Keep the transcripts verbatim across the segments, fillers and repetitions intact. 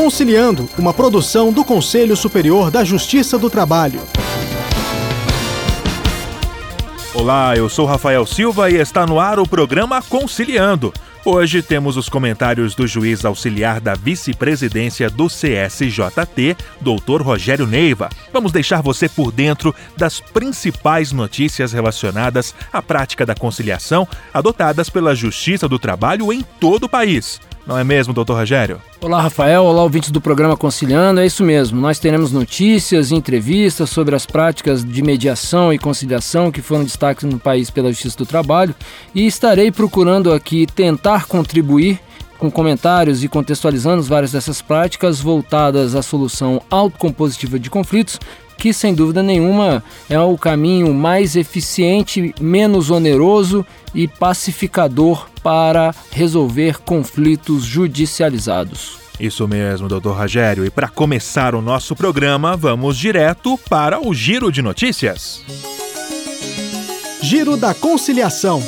Conciliando, uma produção do Conselho Superior da Justiça do Trabalho. Olá, eu sou Rafael Silva e está no ar o programa Conciliando. Hoje temos os comentários do juiz auxiliar da vice-presidência do C S J T, doutor Rogério Neiva. Vamos deixar você por dentro das principais notícias relacionadas à prática da conciliação adotadas pela Justiça do Trabalho em todo o país. Não é mesmo, doutor Rogério? Olá, Rafael. Olá, ouvintes do programa Conciliando. É isso mesmo. Nós teremos notícias e entrevistas sobre as práticas de mediação e conciliação que foram destaques no país pela Justiça do Trabalho e estarei procurando aqui tentar contribuir com comentários e contextualizando várias dessas práticas voltadas à solução autocompositiva de conflitos, que sem dúvida nenhuma é o caminho mais eficiente, menos oneroso e pacificador para resolver conflitos judicializados. Isso mesmo, doutor Rogério. E para começar o nosso programa, vamos direto para o Giro de Notícias. Giro da Conciliação.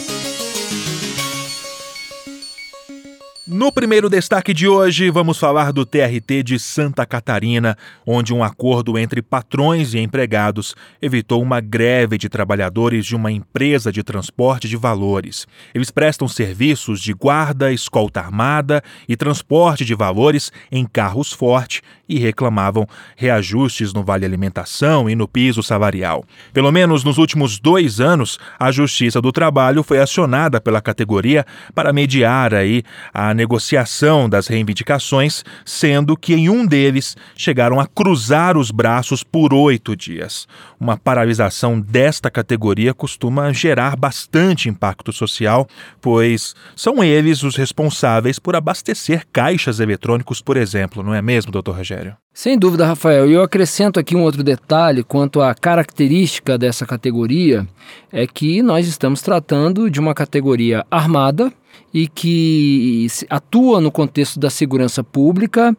No primeiro destaque de hoje, vamos falar do T R T de Santa Catarina, onde um acordo entre patrões e empregados evitou uma greve de trabalhadores de uma empresa de transporte de valores. Eles prestam serviços de guarda, escolta armada e transporte de valores em carros forte e reclamavam reajustes no Vale Alimentação e no piso salarial. Pelo menos nos últimos dois anos, a Justiça do Trabalho foi acionada pela categoria para mediar aí a negociação das reivindicações, sendo que em um deles chegaram a cruzar os braços por oito dias. Uma paralisação desta categoria costuma gerar bastante impacto social, pois são eles os responsáveis por abastecer caixas eletrônicos, por exemplo, não é mesmo, doutor Rogério? Sem dúvida, Rafael. E eu acrescento aqui um outro detalhe quanto à característica dessa categoria, é que nós estamos tratando de uma categoria armada e que atua no contexto da segurança pública,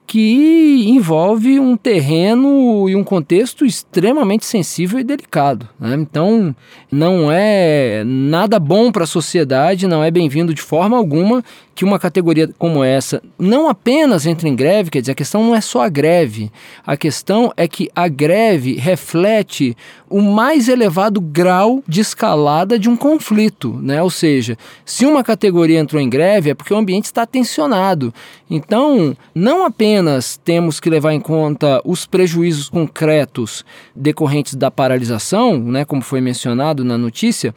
que envolve um terreno e um contexto extremamente sensível e delicado, né? Então, não é nada bom para a sociedade, não é bem-vindo de forma alguma que uma categoria como essa não apenas entre em greve, quer dizer, a questão não é só a greve, a questão é que a greve reflete o mais elevado grau de escalada de um conflito, né? Ou seja, se uma categoria entrou em greve é porque o ambiente está tensionado. Então, não apenas temos que levar em conta os prejuízos concretos decorrentes da paralisação, né, como foi mencionado na notícia,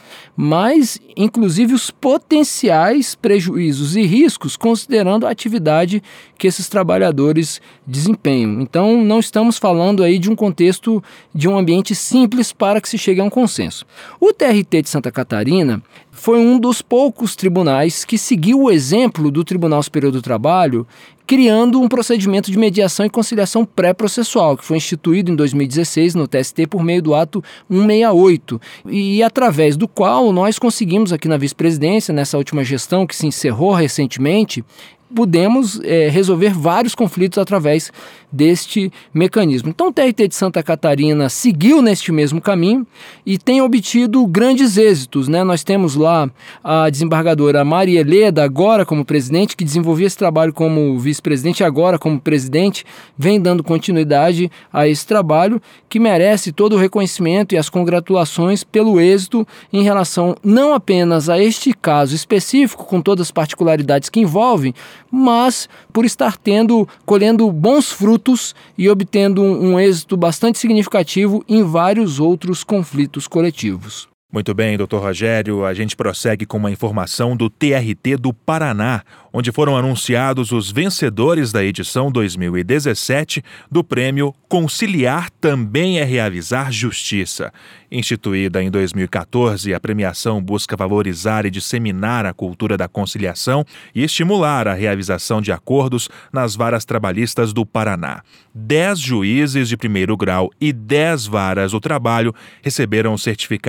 mas inclusive os potenciais prejuízos e riscos, considerando a atividade que esses trabalhadores desempenham. Então, não estamos falando aí de um contexto de um ambiente simples para que se chegue a um consenso. O T R T de Santa Catarina foi um dos poucos tribunais que seguiu o exemplo do Tribunal Superior do Trabalho, criando um procedimento de mediação e conciliação pré-processual, que foi instituído em dois mil e dezesseis no T S T por meio do ato cento e sessenta e oito, e através do qual nós conseguimos aqui na vice-presidência, nessa última gestão que se encerrou recentemente, pudemos é, resolver vários conflitos através deste mecanismo. Então o T R T de Santa Catarina seguiu neste mesmo caminho e tem obtido grandes êxitos, né? Nós temos lá a desembargadora Maria Heleda, agora como presidente, que desenvolvia esse trabalho como vice-presidente e agora como presidente, vem dando continuidade a esse trabalho que merece todo o reconhecimento e as congratulações pelo êxito em relação não apenas a este caso específico, com todas as particularidades que envolvem, mas por estar tendo, colhendo bons frutos e obtendo um, um êxito bastante significativo em vários outros conflitos coletivos. Muito bem, doutor Rogério, a gente prossegue com uma informação do T R T do Paraná, onde foram anunciados os vencedores da edição dois mil e dezessete do prêmio Conciliar Também é Realizar Justiça. Instituída em dois mil e catorze, a premiação busca valorizar e disseminar a cultura da conciliação e estimular a realização de acordos nas varas trabalhistas do Paraná. Dez juízes de primeiro grau e dez varas do trabalho receberam o certificado de menção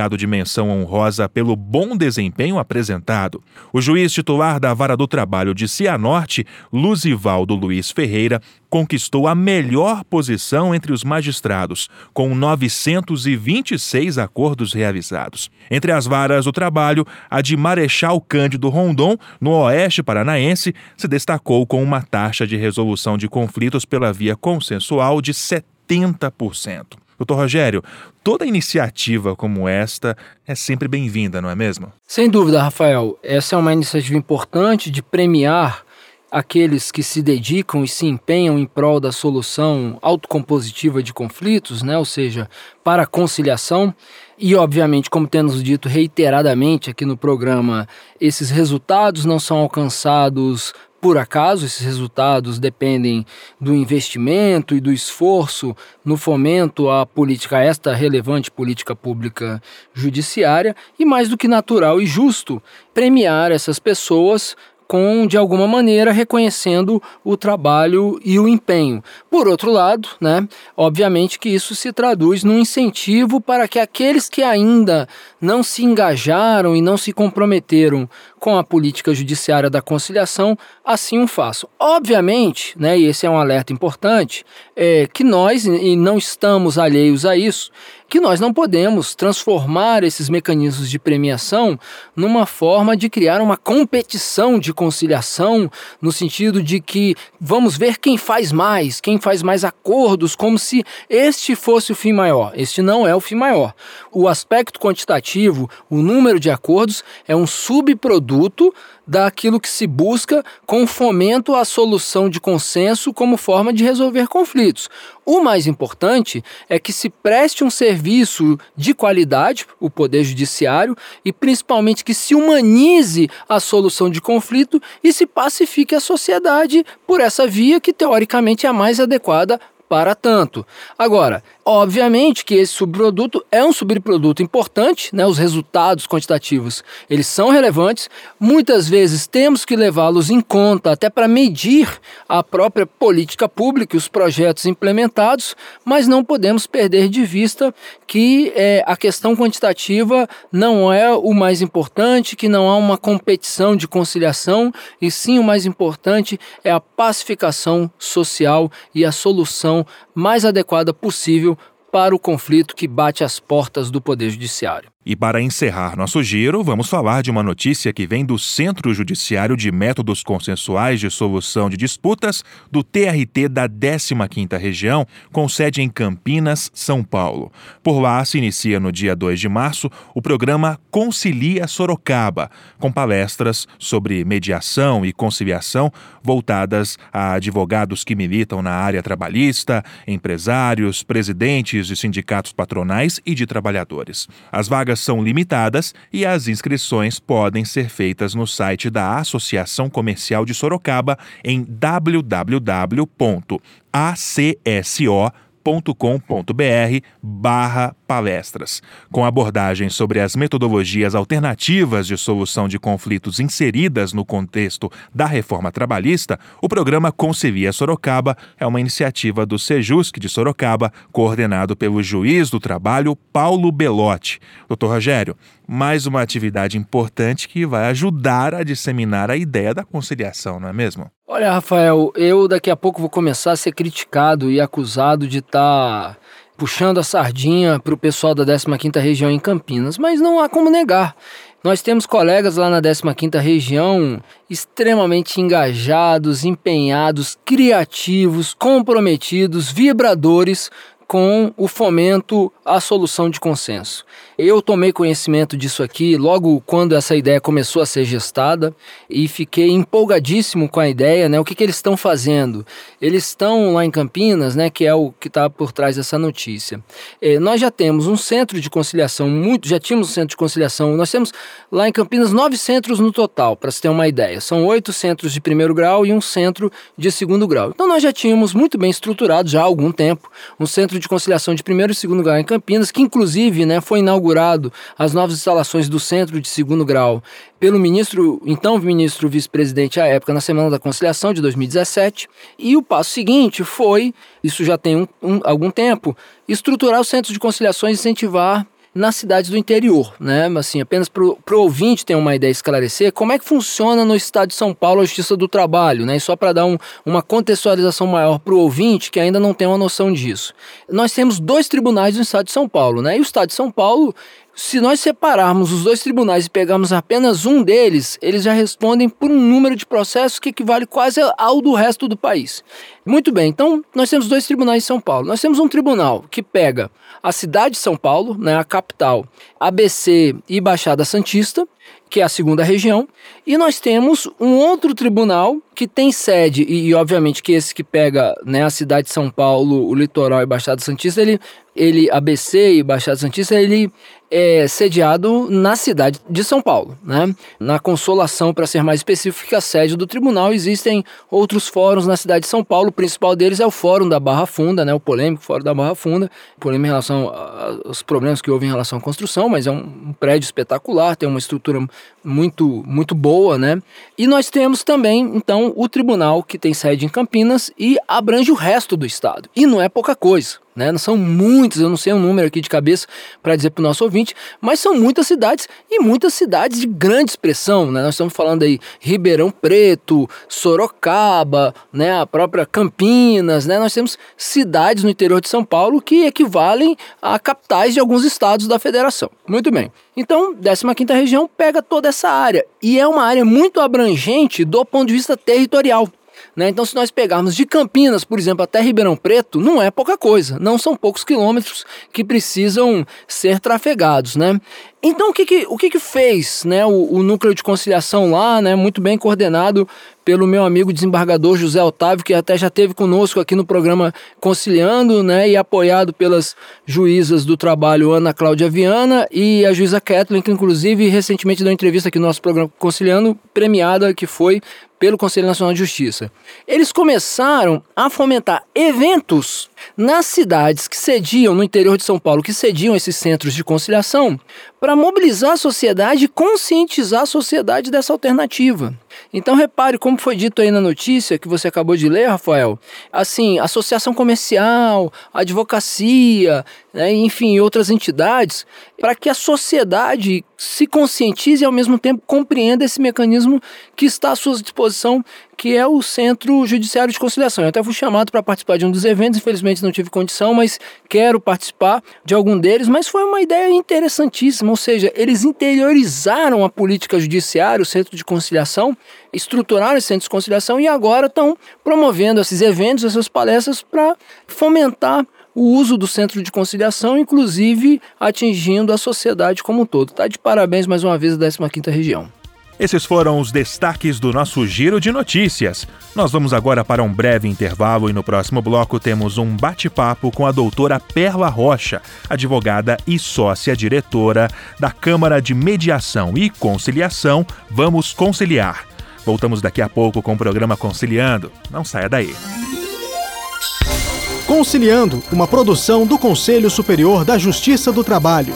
menção honrosa pelo bom desempenho apresentado. O juiz titular da Vara do Trabalho de Cianorte, Luzivaldo Luiz Ferreira, conquistou a melhor posição entre os magistrados, com novecentos e vinte e seis acordos realizados. Entre as varas do trabalho, a de Marechal Cândido Rondon, no Oeste Paranaense, se destacou com uma taxa de resolução de conflitos pela via consensual de setenta por cento. Doutor Rogério, toda iniciativa como esta é sempre bem-vinda, não é mesmo? Sem dúvida, Rafael. Essa é uma iniciativa importante de premiar aqueles que se dedicam e se empenham em prol da solução autocompositiva de conflitos, né? Ou seja, para a conciliação. E, obviamente, como temos dito reiteradamente aqui no programa, esses resultados não são alcançados por acaso. Esses resultados dependem do investimento e do esforço no fomento à política, a esta relevante política pública judiciária, e mais do que natural e justo premiar essas pessoas com, de alguma maneira, reconhecendo o trabalho e o empenho. Por outro lado, né, obviamente que isso se traduz num incentivo para que aqueles que ainda não se engajaram e não se comprometeram com a política judiciária da conciliação, assim o façam. Obviamente, né, e esse é um alerta importante, é que nós, e não estamos alheios a isso, que nós não podemos transformar esses mecanismos de premiação numa forma de criar uma competição de conciliação, no sentido de que vamos ver quem faz mais, quem faz mais acordos, como se este fosse o fim maior. Este não é o fim maior. O aspecto quantitativo, o número de acordos, é um subproduto daquilo que se busca com fomento à solução de consenso como forma de resolver conflitos. O mais importante é que se preste um serviço de qualidade, o Poder Judiciário, e principalmente que se humanize a solução de conflito e se pacifique a sociedade por essa via que teoricamente é a mais adequada para tanto. Agora, obviamente que esse subproduto é um subproduto importante, né? Os resultados quantitativos, eles são relevantes, muitas vezes temos que levá-los em conta até para medir a própria política pública e os projetos implementados, mas não podemos perder de vista que é, a questão quantitativa não é o mais importante, que não há uma competição de conciliação, e sim o mais importante é a pacificação social e a solução mais adequada possível para o conflito que bate às portas do Poder Judiciário. E para encerrar nosso giro, vamos falar de uma notícia que vem do Centro Judiciário de Métodos Consensuais de Solução de Disputas, do T R T da décima quinta Região, com sede em Campinas, São Paulo. Por lá se inicia no dia dois de março o programa Concilia Sorocaba, com palestras sobre mediação e conciliação voltadas a advogados que militam na área trabalhista, empresários, presidentes de sindicatos patronais e de trabalhadores. As vagas são limitadas e as inscrições podem ser feitas no site da Associação Comercial de Sorocaba em w w w ponto a c s o ponto com ponto b r barra palestras. Com abordagens sobre as metodologias alternativas de solução de conflitos inseridas no contexto da reforma trabalhista, o programa Concilia Sorocaba é uma iniciativa do Sejusc de Sorocaba, coordenado pelo juiz do trabalho Paulo Belotti. Doutor Rogério, mais uma atividade importante que vai ajudar a disseminar a ideia da conciliação, não é mesmo? Olha, Rafael, eu daqui a pouco vou começar a ser criticado e acusado de estar puxando a sardinha para o pessoal da décima quinta Região em Campinas, mas não há como negar. Nós temos colegas lá na décima quinta Região extremamente engajados, empenhados, criativos, comprometidos, vibradores com o fomento à solução de consenso. Eu tomei conhecimento disso aqui logo quando essa ideia começou a ser gestada e fiquei empolgadíssimo com a ideia, né? O que, que eles estão fazendo? Eles estão lá em Campinas, né? Que é o que está por trás dessa notícia. É, nós já temos um centro de conciliação, muito, já tínhamos um centro de conciliação, nós temos lá em Campinas nove centros no total, para se ter uma ideia. São oito centros de primeiro grau e um centro de segundo grau. Então nós já tínhamos muito bem estruturado já há algum tempo um centro de conciliação de primeiro e segundo grau em Campinas, que inclusive, né, foi inaugurado as novas instalações do Centro de Segundo Grau pelo ministro, então ministro vice-presidente à época, na Semana da Conciliação de dois mil e dezessete, e o passo seguinte foi, isso já tem um, um, algum tempo, estruturar os centros de conciliação e incentivar nas cidades do interior, né? Assim, apenas para o ouvinte ter uma ideia, esclarecer como é que funciona no estado de São Paulo a Justiça do Trabalho, né? E só para dar um, uma contextualização maior para o ouvinte que ainda não tem uma noção disso. Nós temos dois tribunais no estado de São Paulo, né? E o estado de São Paulo, se nós separarmos os dois tribunais e pegarmos apenas um deles, eles já respondem por um número de processos que equivale quase ao do resto do país. Muito bem, então nós temos dois tribunais em São Paulo. Nós temos um tribunal que pega a cidade de São Paulo, né, a capital, A B C e Baixada Santista, que é a segunda região, e nós temos um outro tribunal que tem sede, e, e obviamente que esse que pega, né, a cidade de São Paulo, o litoral e Baixada Santista, ele, ele, A B C e Baixada Santista, ele é sediado na cidade de São Paulo, né? Na Consolação, para ser mais específico, que é a sede do tribunal. Existem outros fóruns na cidade de São Paulo, o principal deles é o Fórum da Barra Funda, né? O polêmico Fórum da Barra Funda, polêmico em relação aos problemas que houve em relação à construção, mas é um, um prédio espetacular, tem uma estrutura muito, muito boa, né? E nós temos também, então, o tribunal que tem sede em Campinas e abrange o resto do estado. E não é pouca coisa, né? Não são muitas, eu não sei o número aqui de cabeça para dizer para o nosso ouvinte, mas são muitas cidades e muitas cidades de grande expressão, né? Nós estamos falando aí Ribeirão Preto, Sorocaba, né? A própria Campinas, né? Nós temos cidades no interior de São Paulo que equivalem a capitais de alguns estados da federação. Muito bem. Então, décima quinta região pega toda essa área e é uma área muito abrangente do ponto de vista territorial. Né? Então, se nós pegarmos de Campinas, por exemplo, até Ribeirão Preto, não é pouca coisa, não são poucos quilômetros que precisam ser trafegados, né? Então, o que que, o que, que fez, né, o, o núcleo de conciliação lá, né, muito bem coordenado pelo meu amigo desembargador José Otávio, que até já esteve conosco aqui no programa Conciliando, né, e apoiado pelas juízas do trabalho Ana Cláudia Viana e a juíza Kathleen, que inclusive recentemente deu entrevista aqui no nosso programa Conciliando, premiada que foi pelo Conselho Nacional de Justiça. Eles começaram a fomentar eventos nas cidades que sediam, no interior de São Paulo, que sediam esses centros de conciliação, para mobilizar a sociedade e conscientizar a sociedade dessa alternativa. Então repare como foi dito aí na notícia que você acabou de ler, Rafael, assim, associação comercial, advocacia, né, enfim, outras entidades, para que a sociedade se conscientize e ao mesmo tempo compreenda esse mecanismo que está à sua disposição, que é o Centro Judiciário de Conciliação. Eu até fui chamado para participar de um dos eventos, infelizmente não tive condição, mas quero participar de algum deles, mas foi uma ideia interessantíssima, ou seja, eles interiorizaram a política judiciária, o Centro de Conciliação, estruturaram esse Centro de Conciliação e agora estão promovendo esses eventos, essas palestras para fomentar o uso do Centro de Conciliação, inclusive atingindo a sociedade como um todo. Tá de parabéns mais uma vez a décima quinta região. Esses foram os destaques do nosso Giro de Notícias. Nós vamos agora para um breve intervalo e no próximo bloco temos um bate-papo com a doutora Perla Rocha, advogada e sócia-diretora da Câmara de Mediação e Conciliação Vamos Conciliar. Voltamos daqui a pouco com o programa Conciliando. Não saia daí. Conciliando, uma produção do Conselho Superior da Justiça do Trabalho.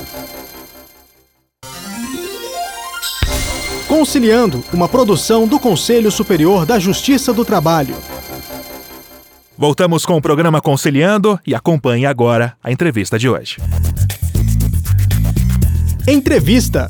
Conciliando, uma produção do Conselho Superior da Justiça do Trabalho. Voltamos com o programa Conciliando e acompanhe agora a entrevista de hoje. Entrevista.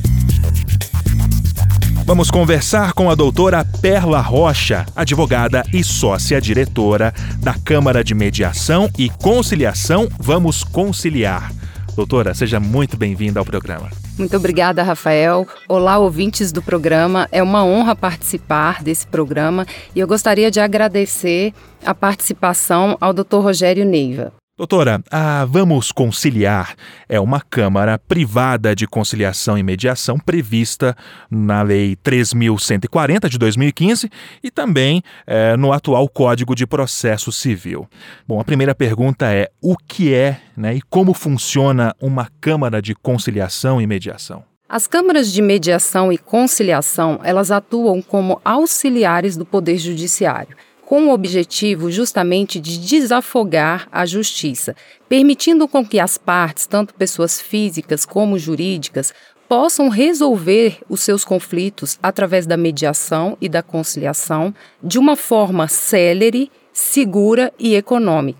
Vamos conversar com a doutora Perla Rocha, advogada e sócia-diretora da Câmara de Mediação e Conciliação Vamos Conciliar. Doutora, seja muito bem-vinda ao programa. Muito obrigada, Rafael. Olá, ouvintes do programa. É uma honra participar desse programa e eu gostaria de agradecer a participação ao doutor Rogério Neiva. Doutora, a Vamos Conciliar é uma câmara privada de conciliação e mediação prevista na Lei três mil cento e quarenta de dois mil e quinze e também é, no atual Código de Processo Civil. Bom, a primeira pergunta é: o que é, né, e como funciona uma câmara de conciliação e mediação? As câmaras de mediação e conciliação, elas atuam como auxiliares do Poder Judiciário, com o objetivo justamente de desafogar a justiça, permitindo com que as partes, tanto pessoas físicas como jurídicas, possam resolver os seus conflitos através da mediação e da conciliação de uma forma célere, segura e econômica.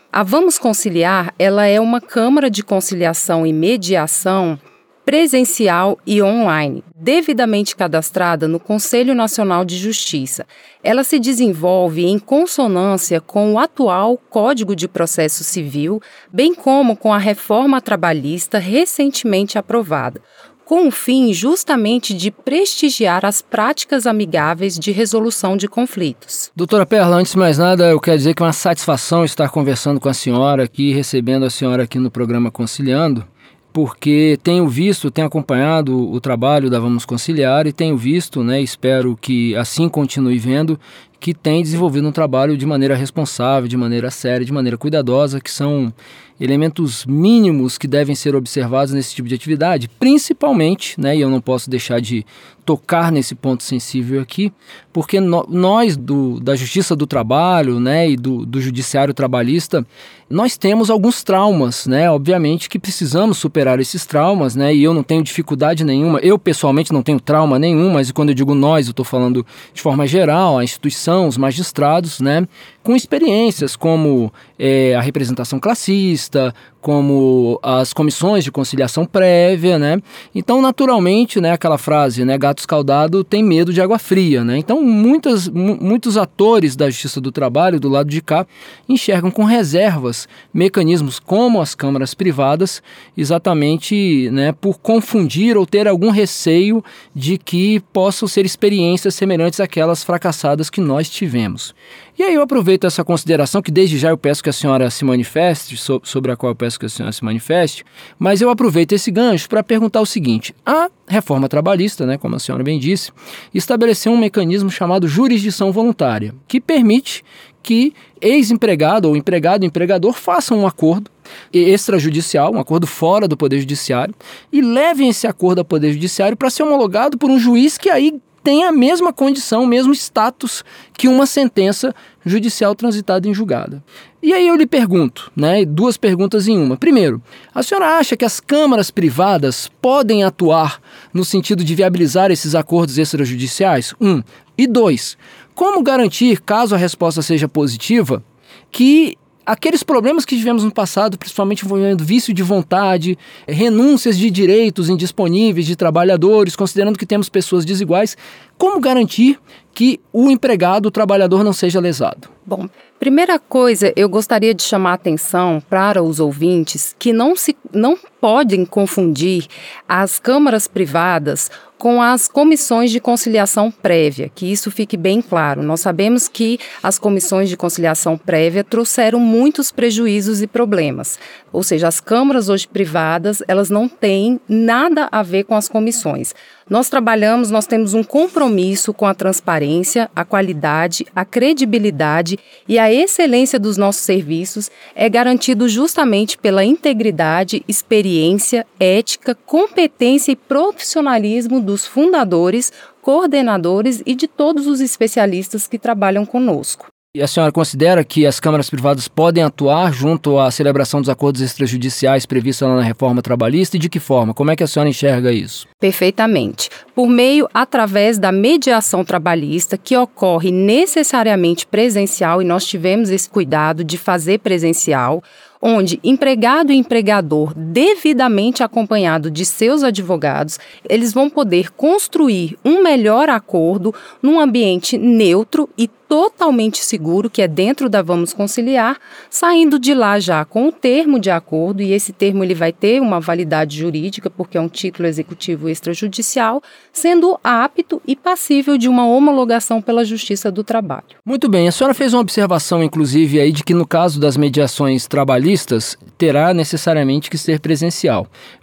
A Vamos Conciliar, ela é uma câmara de conciliação e mediação presencial e online, devidamente cadastrada no Conselho Nacional de Justiça. Ela se desenvolve em consonância com o atual Código de Processo Civil, bem como com a reforma trabalhista recentemente aprovada, com o fim justamente de prestigiar as práticas amigáveis de resolução de conflitos. Doutora Perla, antes de mais nada, eu quero dizer que é uma satisfação estar conversando com a senhora aqui, recebendo a senhora aqui no programa Conciliando, porque tenho visto, tenho acompanhado o trabalho da Vamos Conciliar e tenho visto, né, espero que assim continue vendo, que tem desenvolvido um trabalho de maneira responsável, de maneira séria, de maneira cuidadosa, que são elementos mínimos que devem ser observados nesse tipo de atividade, principalmente, né, e eu não posso deixar de tocar nesse ponto sensível aqui, porque no, nós do, da Justiça do Trabalho, né, e do, do Judiciário Trabalhista, nós temos alguns traumas, né, obviamente que precisamos superar esses traumas, né, e eu não tenho dificuldade nenhuma, eu pessoalmente não tenho trauma nenhum, mas quando eu digo nós, eu estou falando de forma geral, a instituição, os magistrados, né, com experiências como é, a representação classista, como as comissões de conciliação prévia, né? Então, naturalmente, né, aquela frase, né, gato escaldado tem medo de água fria, né? Então, muitas, m- muitos atores da Justiça do Trabalho, do lado de cá, enxergam com reservas mecanismos como as câmaras privadas, exatamente, né, por confundir ou ter algum receio de que possam ser experiências semelhantes àquelas fracassadas que nós tivemos. E aí eu aproveito essa consideração, que desde já eu peço que a senhora se manifeste, so- sobre a qual eu peço que a senhora se manifeste, mas eu aproveito esse gancho para perguntar o seguinte: a reforma trabalhista, né, como a senhora bem disse, estabeleceu um mecanismo chamado jurisdição voluntária, que permite que ex-empregado ou empregado e empregador façam um acordo extrajudicial, um acordo fora do Poder Judiciário, e levem esse acordo ao Poder Judiciário para ser homologado por um juiz que aí tem a mesma condição, o mesmo status que uma sentença judicial transitada em julgada. E aí eu lhe pergunto, né, duas perguntas em uma. Primeiro, a senhora acha que as câmaras privadas podem atuar no sentido de viabilizar esses acordos extrajudiciais? Um. E dois, como garantir, caso a resposta seja positiva, que aqueles problemas que tivemos no passado, principalmente envolvendo vício de vontade, renúncias de direitos indisponíveis de trabalhadores, considerando que temos pessoas desiguais, como garantir que o empregado, o trabalhador, não seja lesado? Bom, primeira coisa, eu gostaria de chamar a atenção para os ouvintes que não, se, não podem confundir as câmaras privadas com as comissões de conciliação prévia, que isso fique bem claro. Nós sabemos que as comissões de conciliação prévia trouxeram muitos prejuízos e problemas. Ou seja, as câmaras hoje privadas, elas não têm nada a ver com as comissões. Nós trabalhamos, nós temos um compromisso com a transparência, a qualidade, a credibilidade e a excelência dos nossos serviços é garantido justamente pela integridade, experiência, ética, competência e profissionalismo dos fundadores, coordenadores e de todos os especialistas que trabalham conosco. E a senhora considera que as câmaras privadas podem atuar junto à celebração dos acordos extrajudiciais previstos lá na reforma trabalhista e de que forma? Como é que a senhora enxerga isso? Perfeitamente. Por meio, através da mediação trabalhista, que ocorre necessariamente presencial, e nós tivemos esse cuidado de fazer presencial, onde empregado e empregador, devidamente acompanhado de seus advogados, eles vão poder construir um melhor acordo num ambiente neutro e totalmente seguro, que é dentro da Vamos Conciliar, saindo de lá já com o termo de acordo, e esse termo ele vai ter uma validade jurídica, porque é um título executivo extrajudicial, sendo apto e passível de uma homologação pela Justiça do Trabalho. Muito bem, a senhora fez uma observação, inclusive, aí de que no caso das mediações trabalhistas, terá necessariamente que ser presencial.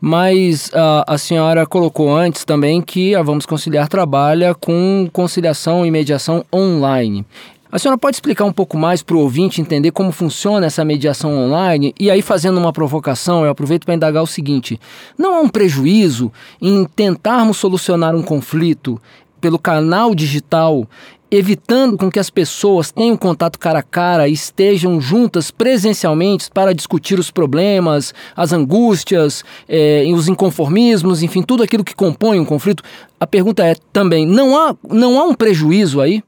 Mas uh, a senhora colocou antes também que a Vamos Conciliar trabalha com conciliação e mediação online. A senhora pode explicar um pouco mais para o ouvinte entender como funciona essa mediação online? E aí, fazendo uma provocação, eu aproveito para indagar o seguinte: não há um prejuízo em tentarmos solucionar um conflito pelo canal digital, evitando com que as pessoas tenham contato cara a cara e estejam juntas presencialmente para discutir os problemas, as angústias, eh, os inconformismos, enfim, tudo aquilo que compõe um conflito? A pergunta é também, não há, não há um prejuízo aí?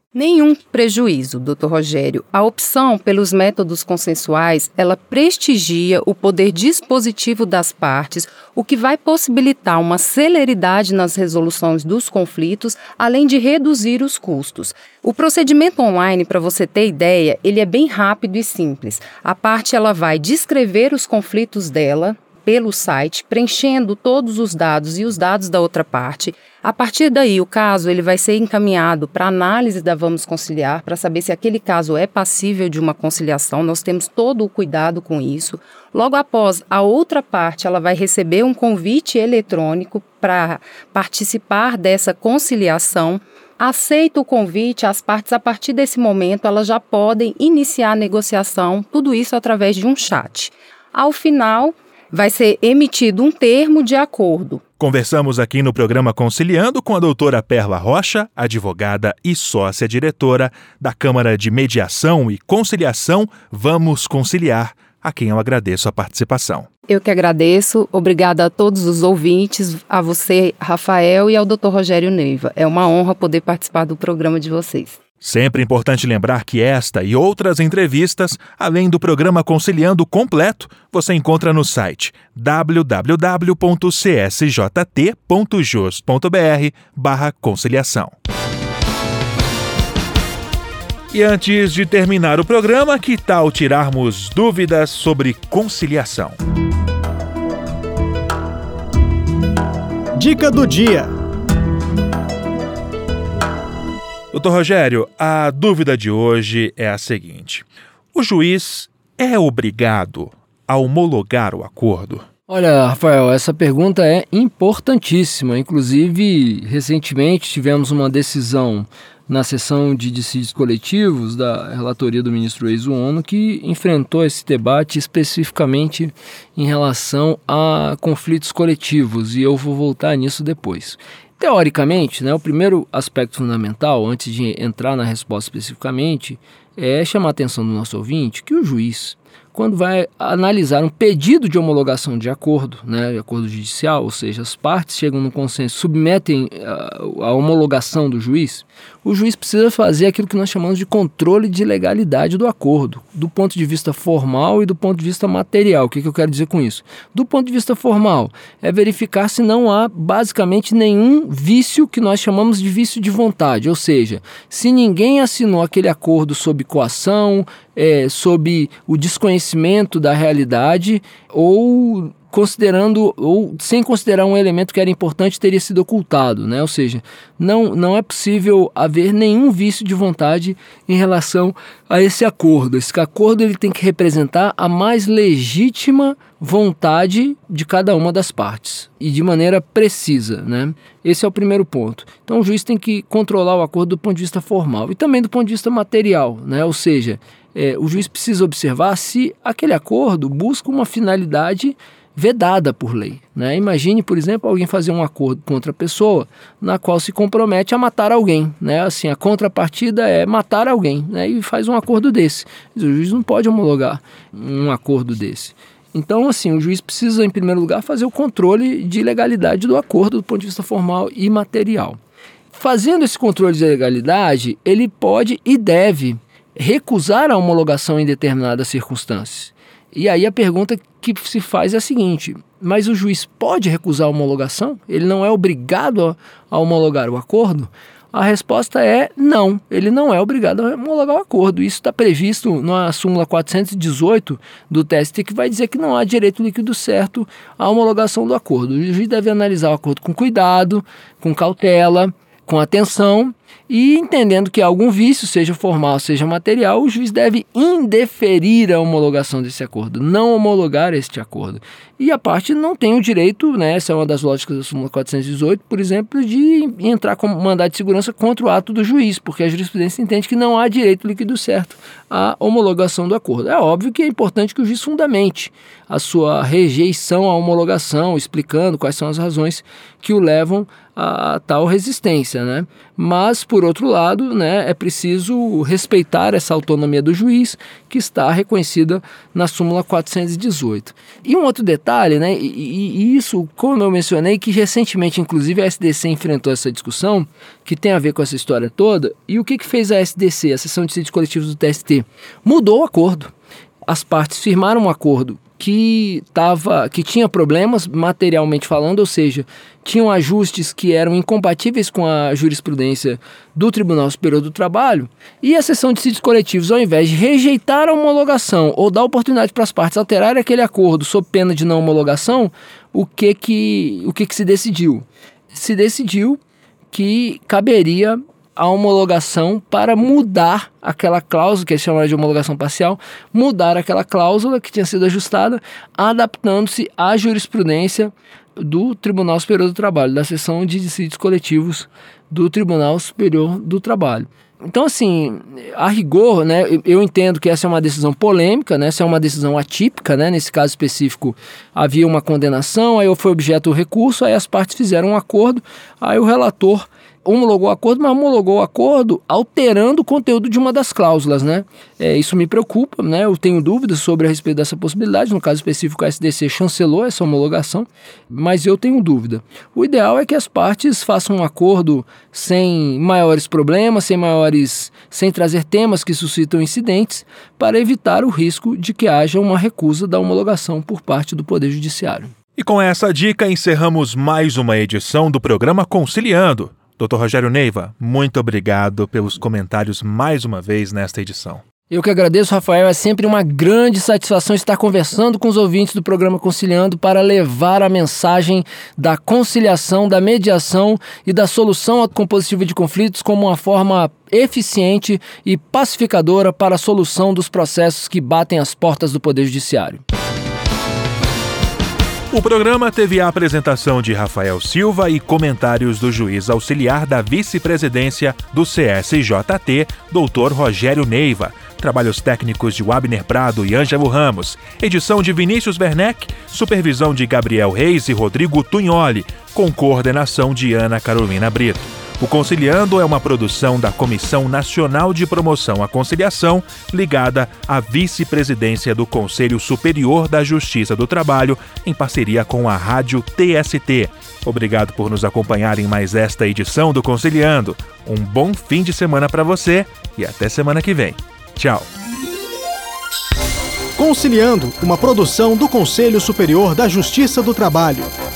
Nenhum prejuízo, doutor Rogério. A opção pelos métodos consensuais, ela prestigia o poder dispositivo das partes, o que vai possibilitar uma celeridade nas resoluções dos conflitos, além de reduzir os custos. O procedimento online, para você ter ideia, ele é bem rápido e simples. A parte ela vai descrever os conflitos dela pelo site, preenchendo todos os dados e os dados da outra parte. A partir daí, o caso ele vai ser encaminhado para análise da Vamos Conciliar, para saber se aquele caso é passível de uma conciliação. Nós temos todo o cuidado com isso. Logo após, a outra parte ela vai receber um convite eletrônico para participar dessa conciliação. Aceita o convite, as partes, a partir desse momento, elas já podem iniciar a negociação, tudo isso através de um chat. Ao final, vai ser emitido um termo de acordo. Conversamos aqui no programa Conciliando com a doutora Perla Rocha, advogada e sócia-diretora da Câmara de Mediação e Conciliação Vamos Conciliar, a quem eu agradeço a participação. Eu que agradeço. Obrigada a todos os ouvintes, a você, Rafael, e ao doutor Rogério Neiva. É uma honra poder participar do programa de vocês. Sempre importante lembrar que esta e outras entrevistas, além do programa Conciliando completo, você encontra no site w w w ponto c s j t ponto jos ponto b r barra conciliação. E antes de terminar o programa, que tal tirarmos dúvidas sobre conciliação? Dica do dia. doutor Rogério, a dúvida de hoje é a seguinte: o juiz é obrigado a homologar o acordo? Olha, Rafael, essa pergunta é importantíssima. Inclusive, recentemente tivemos uma decisão na sessão de dissídios coletivos da relatoria do ministro Eizo Ono que enfrentou esse debate especificamente em relação a conflitos coletivos, e eu vou voltar nisso depois. Teoricamente, né, o primeiro aspecto fundamental, antes de entrar na resposta especificamente, é chamar a atenção do nosso ouvinte que o juiz, quando vai analisar um pedido de homologação de acordo, né, de acordo judicial, ou seja, as partes chegam no consenso, submetem a, a homologação do juiz, o juiz precisa fazer aquilo que nós chamamos de controle de legalidade do acordo, do ponto de vista formal e do ponto de vista material. O que, que eu quero dizer com isso? Do ponto de vista formal, é verificar se não há basicamente nenhum vício que nós chamamos de vício de vontade, ou seja, se ninguém assinou aquele acordo sob coação, é, sob o desconhecimento da realidade ou considerando ou sem considerar um elemento que era importante teria sido ocultado, né? Ou seja, não, não é possível haver nenhum vício de vontade em relação a esse acordo. Esse acordo ele tem que representar a mais legítima vontade de cada uma das partes e de maneira precisa, né? Esse é o primeiro ponto. Então o juiz tem que controlar o acordo do ponto de vista formal e também do ponto de vista material, né? Ou seja, é, o juiz precisa observar se aquele acordo busca uma finalidade vedada por lei, né? Imagine, por exemplo, alguém fazer um acordo com outra pessoa na qual se compromete a matar alguém, né? Assim, a contrapartida é matar alguém, né? E faz um acordo desse. O juiz não pode homologar um acordo desse. Então, assim, o juiz precisa, em primeiro lugar, fazer o controle de legalidade do acordo do ponto de vista formal e material. Fazendo esse controle de legalidade, ele pode e deve recusar a homologação em determinadas circunstâncias. E aí a pergunta que se faz é a seguinte: mas o juiz pode recusar a homologação? Ele não é obrigado a, a homologar o acordo? A resposta é não, ele não é obrigado a homologar o acordo. Isso está previsto na súmula quatrocentos e dezoito do T S T, que vai dizer que não há direito líquido certo à homologação do acordo. O juiz deve analisar o acordo com cuidado, com cautela, com atenção, e entendendo que há algum vício, seja formal, seja material, o juiz deve indeferir a homologação desse acordo, não homologar este acordo. E a parte não tem o direito, né, essa é uma das lógicas da súmula quatrocentos e dezoito, por exemplo, de entrar com mandado de segurança contra o ato do juiz, porque a jurisprudência entende que não há direito líquido certo à homologação do acordo. É óbvio que é importante que o juiz fundamente a sua rejeição à homologação, explicando quais são as razões que o levam a, a tal resistência, né? Mas, por outro lado, né, é preciso respeitar essa autonomia do juiz, que está reconhecida na súmula quatrocentos e dezoito. E um outro detalhe, né, e, e isso, como eu mencionei, que recentemente, inclusive, a S D C enfrentou essa discussão, que tem a ver com essa história toda, e o que, que fez a S D C, a Seção de Dissídios Coletivos do T S T? Mudou o acordo. As partes firmaram um acordo que, tava, que tinha problemas materialmente falando, ou seja, tinham ajustes que eram incompatíveis com a jurisprudência do Tribunal Superior do Trabalho, e a Seção de Dissídios Coletivos, ao invés de rejeitar a homologação ou dar oportunidade para as partes alterarem aquele acordo sob pena de não homologação, o que que, o que, que se decidiu? Se decidiu que caberia a homologação para mudar aquela cláusula, que é chamada de homologação parcial, mudar aquela cláusula que tinha sido ajustada, adaptando-se à jurisprudência do Tribunal Superior do Trabalho, da Seção de Dissídios Coletivos do Tribunal Superior do Trabalho. Então, assim, a rigor, né, eu entendo que essa é uma decisão polêmica, né, essa é uma decisão atípica, né, nesse caso específico havia uma condenação, aí foi objeto do recurso, aí as partes fizeram um acordo, aí o relator homologou o acordo, mas homologou o acordo alterando o conteúdo de uma das cláusulas, né? É, isso me preocupa, né? Eu tenho dúvidas sobre a respeito dessa possibilidade. No caso específico, a S D C chancelou essa homologação, mas eu tenho dúvida. O ideal é que as partes façam um acordo sem maiores problemas, sem maiores, sem trazer temas que suscitam incidentes, para evitar o risco de que haja uma recusa da homologação por parte do Poder Judiciário. E com essa dica encerramos mais uma edição do programa Conciliando. doutor Rogério Neiva, muito obrigado pelos comentários mais uma vez nesta edição. Eu que agradeço, Rafael. É sempre uma grande satisfação estar conversando com os ouvintes do programa Conciliando para levar a mensagem da conciliação, da mediação e da solução compositiva de conflitos como uma forma eficiente e pacificadora para a solução dos processos que batem as portas do Poder Judiciário. O programa teve a apresentação de Rafael Silva e comentários do juiz auxiliar da vice-presidência do C S J T, doutor Rogério Neiva. Trabalhos técnicos de Wabner Prado e Ângelo Ramos. Edição de Vinícius Werneck, supervisão de Gabriel Reis e Rodrigo Tunholi, com coordenação de Ana Carolina Brito. O Conciliando é uma produção da Comissão Nacional de Promoção à Conciliação, ligada à vice-presidência do Conselho Superior da Justiça do Trabalho, em parceria com a Rádio T S T. Obrigado por nos acompanhar em mais esta edição do Conciliando. Um bom fim de semana para você e até semana que vem. Tchau. Conciliando, uma produção do Conselho Superior da Justiça do Trabalho.